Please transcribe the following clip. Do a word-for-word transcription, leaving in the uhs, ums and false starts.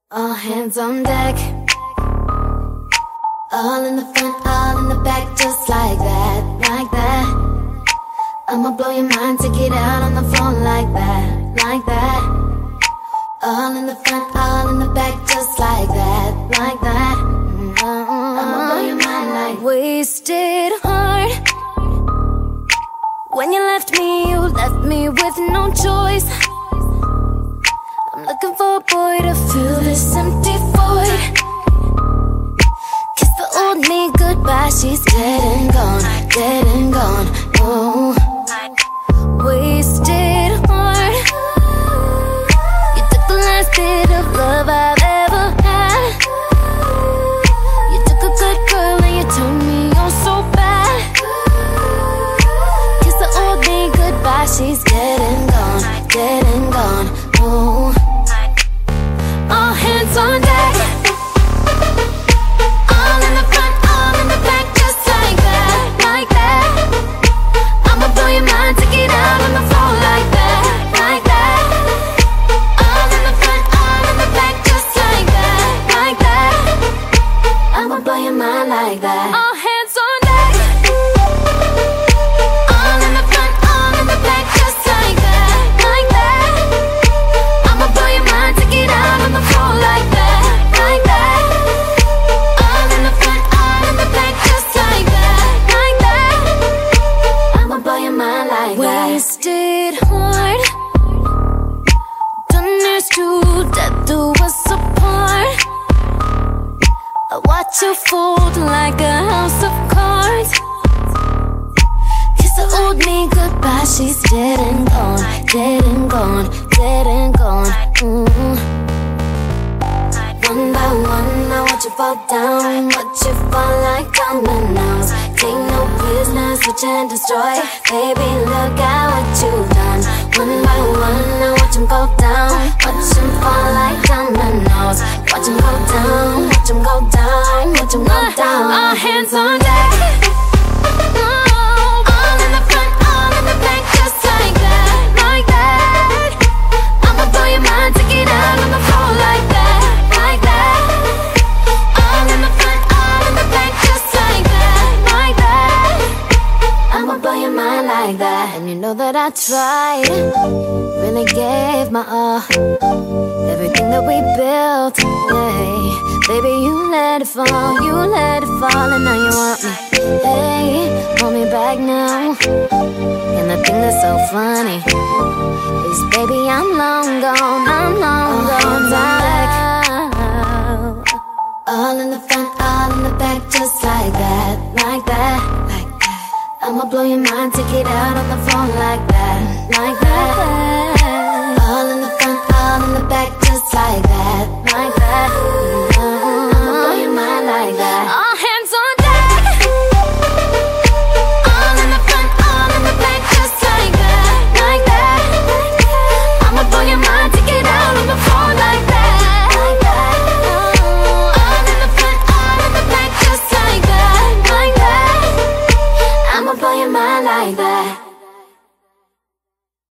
All hands on deck. All in the front, all in the back, just like that, like that. I'ma blow your mind, take it out on the floor like that, like that. All in the front, all in the back, just like that, like that. Mm-hmm. I'ma blow your mind like wasted heart. When you left me, you left me with no choice. I'm looking for a boy to fill this empty void. Kiss the old me goodbye, she's dead and gone, dead and gone. Oh, wasted heart. You took the last bit of love I've ever had. You took a good girl and you turned me on so bad. Kiss the old me goodbye, she's dead and gone, dead and gone. Oh, all hands on deck. All in the front, all in the back, just like that, like that. I'ma blow your mind, take it out on the floor like that, like that. All in the front, all in the back, just like that, like that. I'ma blow your mind like that. All hands on deck. All in the front, all in the back, just like that, like that. I'ma blow your mind, take it out on the floor like that, like that. All in the front, all in the back, just like that, like that. I'ma blow your mind like that. Wasted heart. Done this to death do us apart. I watch you fold like a house of cards. Kiss the old me goodbye, she's dead and gone, dead and gone, dead and gone. Mm. One by one, I watch you fall down, watch you fall like dominoes. Take no prisoners, switch and destroy. Baby, look at what you've done. One by one, I watch them go down, watch them fall like dominoes. Watch them go down, watch them go down, watch them go down. All hands on deck. All in the front, all in the back, just like that, like that. I'ma blow your mind, take it out on the floor like that, like that. All in the front, all in the back, just like that, like that. I'ma blow your mind like that. And you know that I tried, really gave my all, everything that we built, yeah. Baby, you let it fall, you let it fall, and now you want me. Hey, hold me back now. And the thing that's so funny is, baby, I'm long gone, I'm long gone back. All in the front, all in the back, just like that, like that, like that. I'ma blow your mind, take it out on the phone like that.